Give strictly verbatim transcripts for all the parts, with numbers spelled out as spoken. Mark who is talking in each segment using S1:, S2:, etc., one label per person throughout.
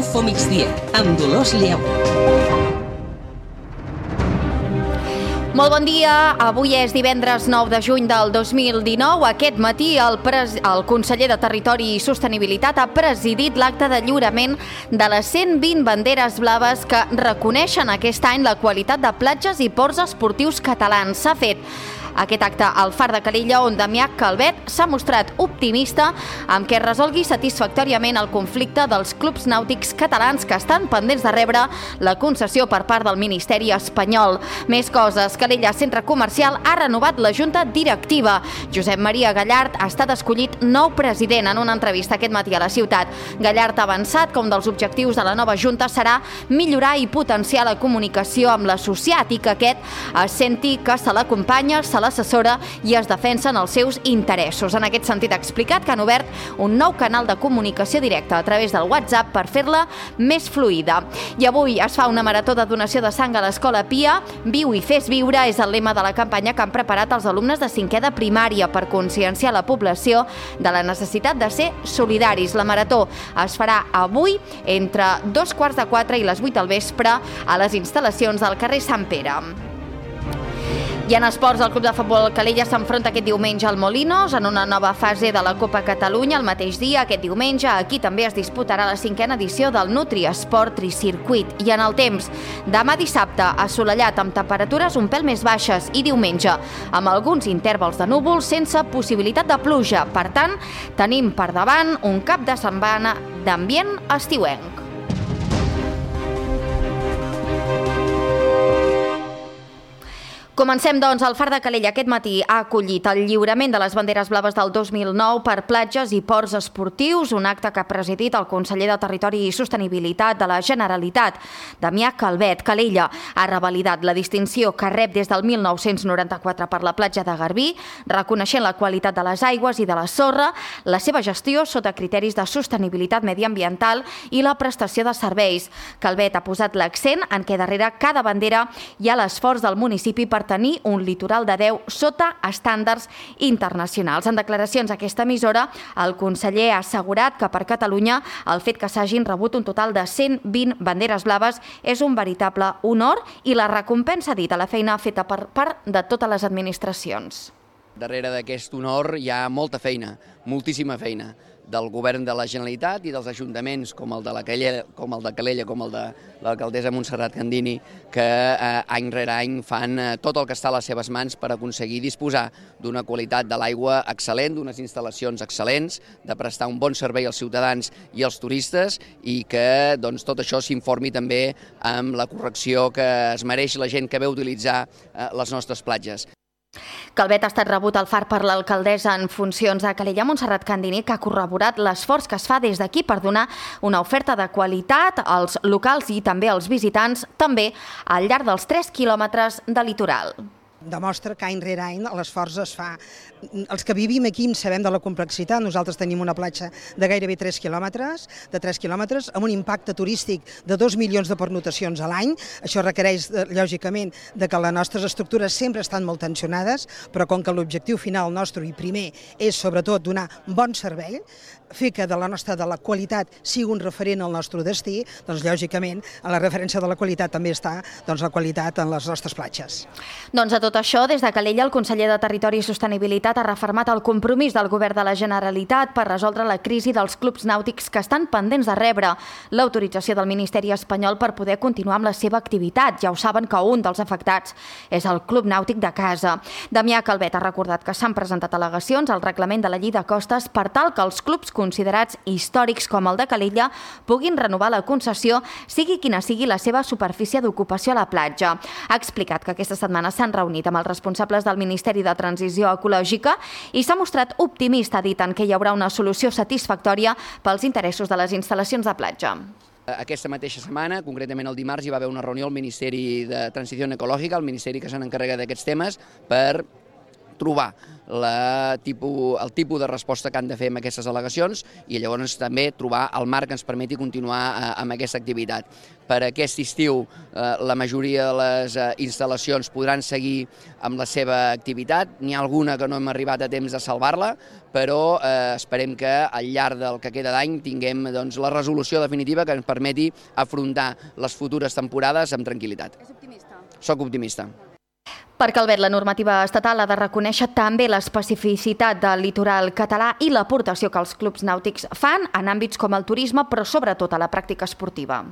S1: Infomigdia, amb Dolors Lleó.
S2: Molt bon dia, avui és divendres nou de juny del dos mil dinou. Aquest matí el, pres... el conseller de Territori i Sostenibilitat ha presidit l'acte de lliurament de les cent vint banderes blaves que reconeixen aquest any la qualitat de platges i ports esportius catalans. S'ha fet aquest acte al Far de Calella, on Damià Calvet s'ha mostrat optimista amb què es resolgui satisfactòriament el conflicte dels clubs nàutics catalans que estan pendents de rebre la concessió per part del Ministeri espanyol. Més coses. Calella Centre Comercial ha renovat la junta directiva. Josep Maria Gallard ha estat escollit nou president en una entrevista aquest matí a la ciutat. Gallard ha avançat que un dels objectius de la nova junta serà millorar i potenciar la comunicació amb l'associat i que aquest es senti que se l'acompanya, se l'assessora i es defensen els seus interessos. En aquest sentit ha explicat que han obert un nou canal de comunicació directa a través del WhatsApp per fer-la més fluida. I avui es fa una marató de donació de sang a l'Escola Pia. Viu i fes viure és el lema de la campanya que han preparat els alumnes de cinquè de primària per conscienciar la població de la necessitat de ser solidaris. La marató es farà avui entre dos quarts de quatre i les vuit del vespre a les instal·lacions del carrer Sant Pere. I en esports, el Club de Futbol Calella s'enfronta aquest diumenge al Molinos en una nova fase de la Copa Catalunya. El mateix dia, aquest diumenge, aquí també es disputarà la cinquena edició del Nutri Esport Tricircuit. I en el temps, demà dissabte, assolellat amb temperatures un pèl més baixes i diumenge, amb alguns intervals de núvols sense possibilitat de pluja. Per tant, tenim per davant un cap de setmana d'ambient estiuenc. Comencem, doncs. El Far de Calella aquest matí ha acollit el lliurament de les banderes blaves del dos mil nou per platges i ports esportius, un acte que ha presidit el conseller de Territori i Sostenibilitat de la Generalitat, Damià Calvet. Calella ha revalidat la distinció que rep des del mil nou-cents noranta-quatre per la platja de Garbí, reconeixent la qualitat de les aigües i de la sorra, la seva gestió sota criteris de sostenibilitat mediambiental i la prestació de serveis. Calvet ha posat l'accent en què darrere cada bandera hi ha l'esforç del municipi per tenir un litoral de deu sota estàndards internacionals. En declaracions a aquesta emissora, el conseller ha assegurat que per Catalunya el fet que s'hagin rebut un total de cent vint banderes blaves és un veritable honor i la recompensa dit a la feina feta per part de totes les administracions.
S3: Darrere d'aquest honor hi ha molta feina, moltíssima feina, del govern de la Generalitat i dels ajuntaments com el de la Calella, com el de Calella, com el de l'alcaldessa Montserrat Candini, que eh, any rere any fan eh, tot el que està a les seves mans per aconseguir disposar d'una qualitat de l'aigua excel·lent, d'unes instal·lacions excel·lents, de prestar un bon servei als ciutadans i als turistes i que doncs, tot això s'informi també amb la correcció que es mereix la gent que ve a utilitzar eh, les nostres platges.
S2: Calvet ha estat rebut al Far per l'alcaldessa en funcions de Calella, Montserrat Candini, que ha corroborat l'esforç que es fa des d'aquí per donar una oferta de qualitat als locals i també als visitants, també al llarg dels tres quilòmetres de litoral.
S4: Demostra que any rere any l'esforç es fa. Els que vivim aquí en sabem de la complexitat. Nosaltres tenim una platja de gairebé tres quilòmetres, de tres quilòmetres, amb un impacte turístic de dos milions de pernotacions a l'any. Això requereix, lògicament, de que les nostres estructures sempre estan molt tensionades, però com que l'objectiu final nostre i primer és sobretot donar bon servei, fer que de la nostra de la qualitat sigui un referent al nostre destí, doncs lògicament a la referència de la qualitat també està doncs, la qualitat en les nostres platges.
S2: Doncs a tot això, des de Calella, el conseller de Territori i Sostenibilitat ha refermat el compromís del govern de la Generalitat per resoldre la crisi dels clubs nàutics que estan pendents de rebre l'autorització del Ministeri espanyol per poder continuar amb la seva activitat. Ja ho saben que un dels afectats és el Club Nàutic de Casa. Damià Calvet ha recordat que s'han presentat al·legacions al reglament de la Llei de Costes per tal que els clubs considerats històrics com el de Calella puguin renovar la concessió, sigui quina sigui la seva superfície d'ocupació a la platja. Ha explicat que aquesta setmana s'han reunit amb els responsables del Ministeri de Transició Ecològica i s'ha mostrat optimista, dit en que hi haurà una solució satisfactòria pels interessos de les instal·lacions de platja.
S3: Aquesta mateixa setmana, concretament el dimarts, hi va haver una reunió al Ministeri de Transició Ecològica, el ministeri que se n'encarrega d'aquests temes, per trobar la tipus, el tipus de resposta que han de fer amb aquestes al·legacions i llavors també trobar el marc que ens permeti continuar eh, amb aquesta activitat. Per aquest estiu eh, la majoria de les eh, instal·lacions podran seguir amb la seva activitat. N'hi ha alguna que no hem arribat a temps de salvar-la, però eh, esperem que al llarg del que queda d'any tinguem doncs, la resolució definitiva que ens permeti afrontar les futures temporades amb tranquil·litat. És optimista? Soc optimista.
S2: Per Calvet, la normativa estatal ha de reconèixer també l'especificitat del litoral català i l'aportació que els clubs nàutics fan en àmbits com el turisme, però sobretot a la pràctica esportiva.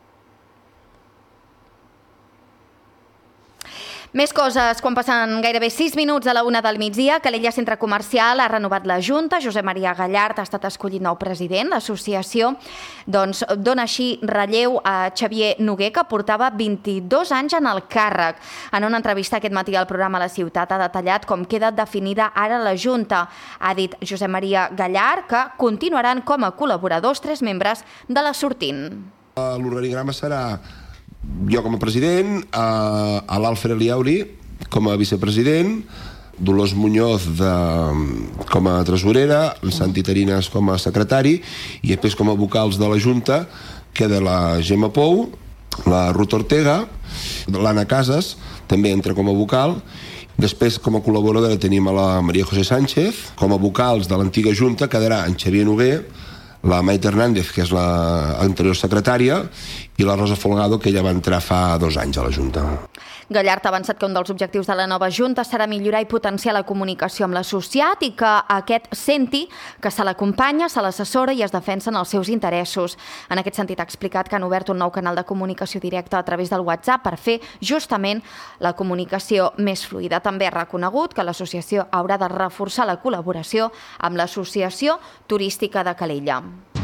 S2: Més coses, quan passen gairebé sis minuts a la una del migdia, Calella Centre Comercial ha renovat la Junta. Josep Maria Gallart ha estat escollit nou president. L'associació doncs, dona així relleu a Xavier Noguer, que portava vint-i-dos anys en el càrrec. En una entrevista aquest matí al programa La Ciutat ha detallat com queda definida ara la Junta. Ha dit Josep Maria Gallart que continuaran com a col·laboradors tres membres de la sortint.
S5: L'organigrama serà jo com a president, a l'Alfred Liauri com a vicepresident, Dolors Muñoz de, com a tresorera, el Santi Tarinas com a secretari i després com a vocals de la Junta queda la Gemma Pou, la Ruth Ortega, l'Anna Casas també entra com a vocal. Després, com a col·laboradora, tenim a la Maria José Sánchez. Com a vocals de l'antiga Junta quedarà en Xavier Noguer, la Maite Hernández, que és l'anterior secretària, i la Rosa Folgado, que ella va entrar fa dos anys a la Junta.
S2: Gallart ha avançat que un dels objectius de la nova Junta serà millorar i potenciar la comunicació amb l'associat i que aquest senti que se l'acompanya, se l'assessora i es defensen els seus interessos. En aquest sentit ha explicat que han obert un nou canal de comunicació directa a través del WhatsApp per fer justament la comunicació més fluida. També ha reconegut que l'associació haurà de reforçar la col·laboració amb l'Associació Turística de Calella.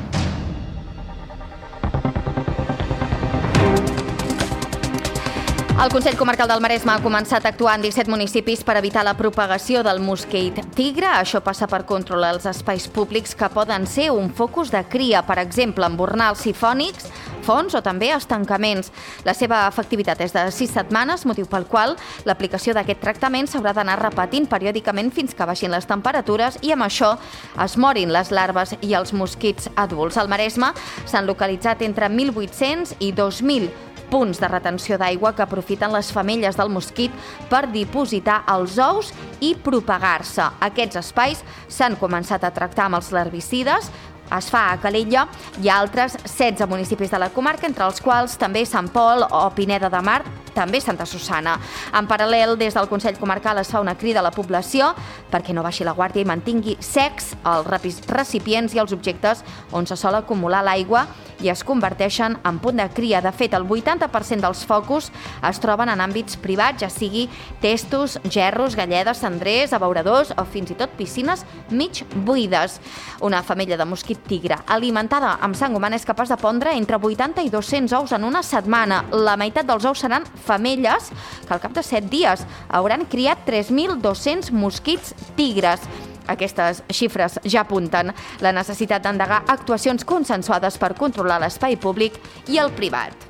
S2: El Consell Comarcal del Maresme ha començat a actuar en disset municipis per evitar la propagació del mosquit tigre. Això passa per controlar els espais públics que poden ser un focus de cria, per exemple, embornals sifònics, fonts o també estancaments. La seva efectivitat és de sis setmanes, motiu pel qual l'aplicació d'aquest tractament s'haurà d'anar repetint periòdicament fins que baixin les temperatures i amb això es morin les larves i els mosquits adults. Al Maresme s'han localitzat entre mil vuit-cents i dos mil punts de retenció d'aigua que aprofiten les femelles del mosquit per dipositar els ous i propagar-se. Aquests espais s'han començat a tractar amb els larvicides. Es fa a Calella i a altres setze municipis de la comarca, entre els quals també Sant Pol o Pineda de Mar, també Santa Susana. En paral·lel, des del Consell Comarcal es fa una crida a la població perquè no baixi la guàrdia i mantingui secs els recipients i els objectes on se sol acumular l'aigua i es converteixen en punt de cria. De fet, el vuitanta per cent dels focus es troben en àmbits privats, ja sigui testos, gerros, galledes, cendrers, abeuradors o fins i tot piscines mig buides. Una femella de mosquit tigre alimentada amb sang humana és capaç de pondre entre vuitanta i dos-cents ous en una setmana. La meitat dels ous seran femelles que al cap de set dies hauran criat tres mil dos-cents mosquits tigres. Aquestes xifres ja apunten la necessitat d'endegar actuacions consensuades per controlar l'espai públic i el privat.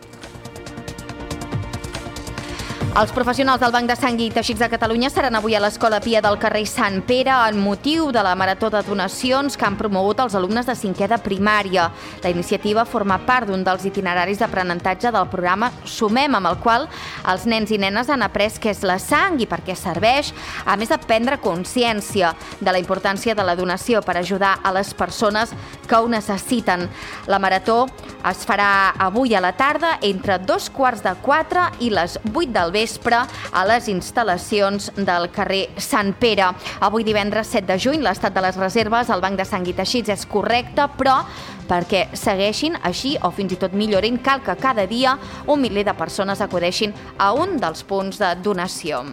S2: Els professionals del Banc de Sang i Teixits de Catalunya seran avui a l'Escola Pia del carrer Sant Pere en motiu de la marató de donacions que han promogut els alumnes de cinquè de primària. La iniciativa forma part d'un dels itineraris d'aprenentatge del programa Sumem, amb el qual els nens i nenes han après què és la sang i per què serveix, a més de prendre consciència de la importància de la donació per ajudar a les persones que ho necessiten. La marató es farà avui a la tarda entre dos quarts de quatre i les vuit del vespre a les instal·lacions del carrer Sant Pere. Avui divendres set de juny l'estat de les reserves al Banc de Sang i Teixits és correcte, però perquè segueixin així o fins i tot millorin cal que cada dia un miler de persones acudeixin a un dels punts de donació.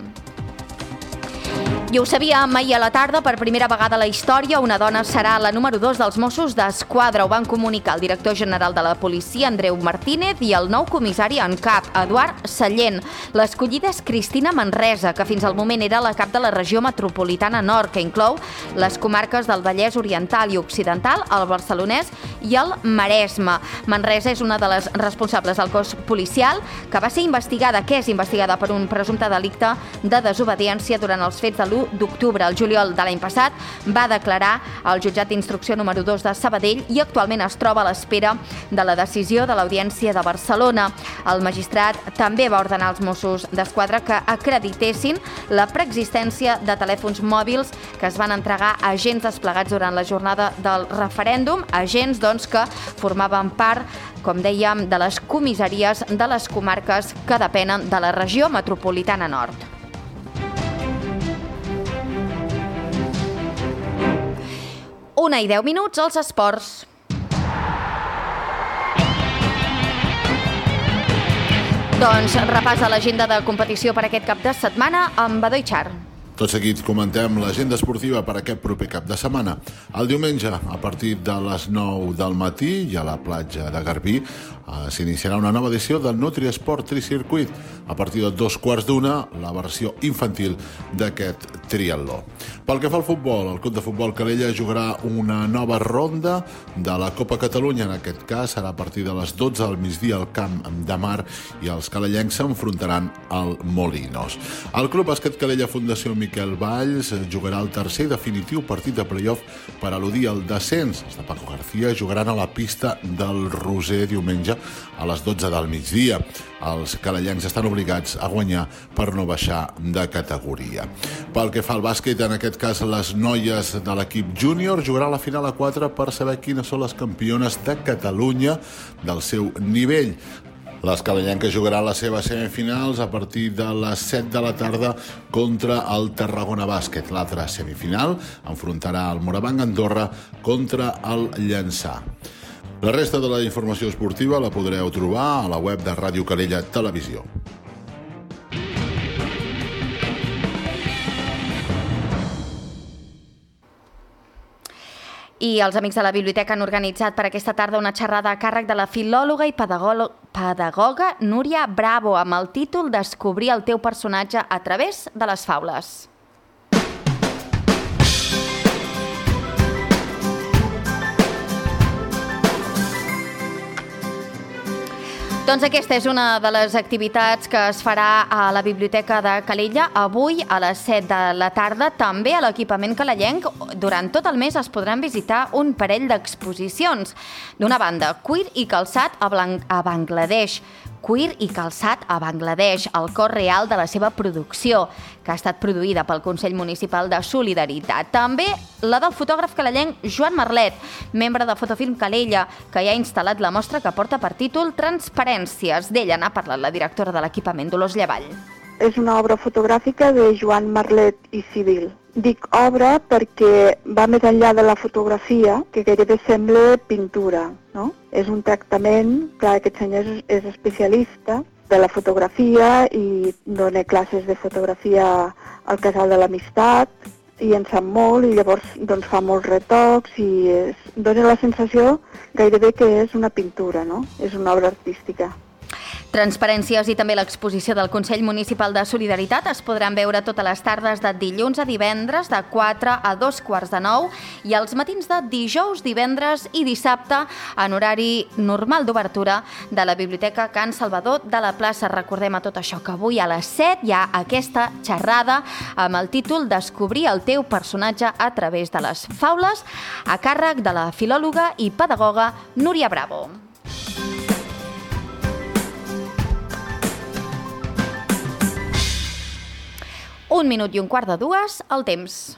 S2: I ho sabíem ahir a la tarda, per primera vegada a la història, una dona serà la número dos dels Mossos d'Esquadra. Ho van comunicar el director general de la policia, Andreu Martínez, i el nou comissari en cap, Eduard Sallent. L'escollida és Cristina Manresa, que fins al moment era la cap de la regió metropolitana nord, que inclou les comarques del Vallès Oriental i Occidental, el Barcelonès i el Maresme. Manresa és una de les responsables del cos policial que va ser investigada, que és investigada per un presumpte delicte de desobediència durant els fets de l'u l'u d'octubre. El juliol de l'any passat va declarar al jutjat d'instrucció número dos de Sabadell i actualment es troba a l'espera de la decisió de l'Audiència de Barcelona. El magistrat també va ordenar als Mossos d'Esquadra que acreditessin la preexistència de telèfons mòbils que es van entregar a agents desplegats durant la jornada del referèndum, agents doncs, que formaven part, com dèiem, de les comissaries de les comarques que depenen de la regió metropolitana nord. Una i deu minuts als esports. Doncs repàs a l'agenda de competició per aquest cap de setmana amb Badó i Char.
S6: Tot seguit comentem l'agenda esportiva per aquest proper cap de setmana. El diumenge, a partir de les nou del matí, i a la platja de Garbí, eh, s'iniciarà una nova edició del NutriSport Tricircuit. A partir de dos quarts d'una, la versió infantil d'aquest triatló. Pel que fa al futbol, el Club de Futbol Calella jugarà una nova ronda de la Copa Catalunya. En aquest cas serà a partir de les dotze del migdia al Camp de Mar i els calellencs s'enfrontaran al Molinos. El Club Bàsquet Calella Fundació Miquel Valls jugarà el tercer i definitiu partit de play-off per al·ludir al descens. Els de Paco García jugaran a la pista del Roser diumenge a les dotze del migdia. Els calellencs estan obligats a guanyar per no baixar de categoria. Pel que fa al bàsquet, en aquest cas les noies de l'equip júnior jugaran la final a quatre per saber quines són les campiones de Catalunya del seu nivell. Les calellenques jugaran les seves semifinals a partir de les set de la tarda contra el Tarragona Bàsquet. L'altra semifinal enfrontarà el Morabanc Andorra contra el Llançà. La resta de la informació esportiva la podreu trobar a la web de Ràdio Calella Televisió.
S2: I els amics de la biblioteca han organitzat per aquesta tarda una xerrada a càrrec de la filòloga i pedagoga Núria Bravo amb el títol Descobrir el teu personatge a través de les faules. Doncs aquesta és una de les activitats que es farà a la Biblioteca de Calella avui a les set de la tarda. També a l'equipament calellenc durant tot el mes es podran visitar un parell d'exposicions. D'una banda, cuir i calçat a, Blanc- a Bangladesh. Cuir i calçat a Bangladesh, el cos real de la seva producció, que ha estat produïda pel Consell Municipal de Solidaritat. També la del fotògraf calellenc Joan Marlet, membre de Fotofilm Calella, que ja ha instal·lat la mostra que porta per títol Transparències. D'ella n'ha parlat la directora de l'equipament, Dolors Llavall.
S7: És una obra fotogràfica de Joan Marlet i Civil. Dic obra perquè va més enllà de la fotografia, que gairebé sembla pintura, no? És un tractament, clar, aquest senyor és, és especialista de la fotografia i dona classes de fotografia al Casal de l'Amistat i en sap molt i llavors doncs, fa molts retocs i és, dona la sensació gairebé que és una pintura, no? És una obra artística.
S2: Transparències i també l'exposició del Consell Municipal de Solidaritat es podran veure totes les tardes de dilluns a divendres de quatre a dos quarts de nou i els matins de dijous, divendres i dissabte en horari normal d'obertura de la Biblioteca Can Salvador de la plaça. Recordem a tot això que avui a les set hi ha aquesta xerrada amb el títol Descobrir el teu personatge a través de les faules a càrrec de la filòloga i pedagoga Núria Bravo. Un minut i un quart de dues, el temps.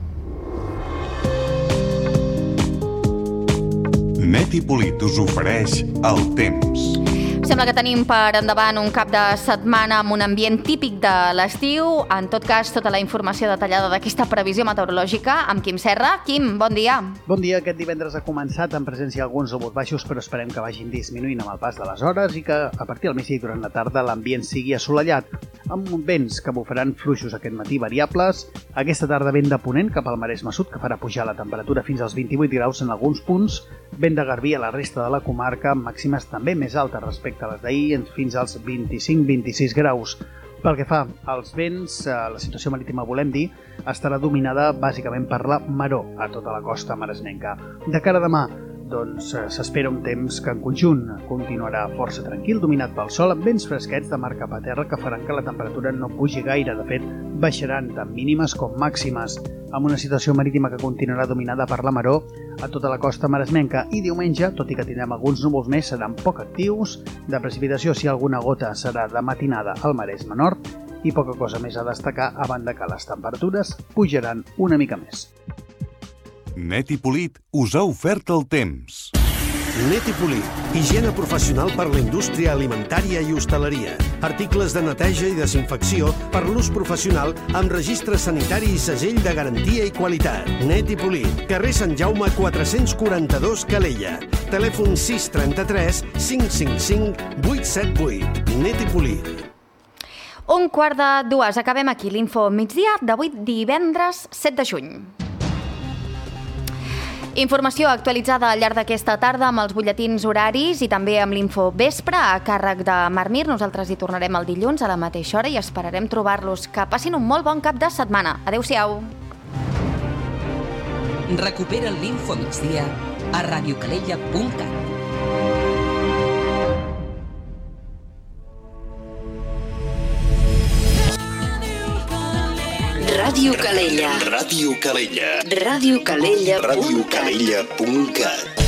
S8: Neti Polit us ofereix el temps.
S2: Sembla que tenim per endavant un cap de setmana amb un ambient típic de l'estiu. En tot cas, tota la informació detallada d'aquesta previsió meteorològica amb Quim Serra. Quim, bon dia.
S9: Bon dia. Aquest divendres ha començat en presència d'alguns núvols baixos, però esperem que vagin disminuint amb el pas de les hores i que a partir del migdia i durant la tarda l'ambient sigui assolellat, amb vents que bufaran fluixos aquest matí variables. Aquesta tarda vent de ponent cap al Maresme Sud, que farà pujar la temperatura fins als vint-i-vuit graus en alguns punts. Vent de garbí a la resta de la comarca, màximes també més altes respecte a les d'ahir, fins als vint-i-cinc vint-i-sis graus. Pel que fa als vents, la situació marítima, volem dir, estarà dominada bàsicament per la maror a tota la costa maresmenca. De cara a demà, doncs s'espera un temps que en conjunt continuarà força tranquil, dominat pel sol, amb vents fresquets de mar cap a terra que faran que la temperatura no pugi gaire. De fet, baixaran tant mínimes com màximes, amb una situació marítima que continuarà dominada per la maró a tota la costa maresmenca. I diumenge, tot i que tindrem alguns núvols més, seran poc actius. De precipitació, si alguna gota, serà de matinada al Maresme Nord i poca cosa més a destacar, a banda que les temperatures pujaran una mica més.
S8: Net i Polit us ha ofert el temps.
S10: Net i Polit, higiene professional per la indústria alimentària i hostaleria. Articles de neteja i desinfecció per l'ús professional amb registre sanitari i segell de garantia i qualitat. Net i Polit, carrer Sant Jaume quatre-cents quaranta-dos, Calella. Telèfon sis trenta-tres cinc cinc cinc vuit set vuit. Net i Polit.
S2: Un quart de dues. Acabem aquí l'info migdia d'avui divendres set de juny. Informació actualitzada al llarg d'aquesta tarda amb els butlletins horaris i també amb l'info vespre a càrrec de Marmir. Nosaltres hi tornarem el dilluns a la mateixa hora i esperarem trobar-los. Que passin un molt bon cap de setmana. Adéu-siau.
S1: Recupera l'info migdia a radiocalella punt cat.
S11: Ràdio Calella.
S10: Ràdio Calella.
S11: Ràdio Calella.
S10: ràdio calella punt cat.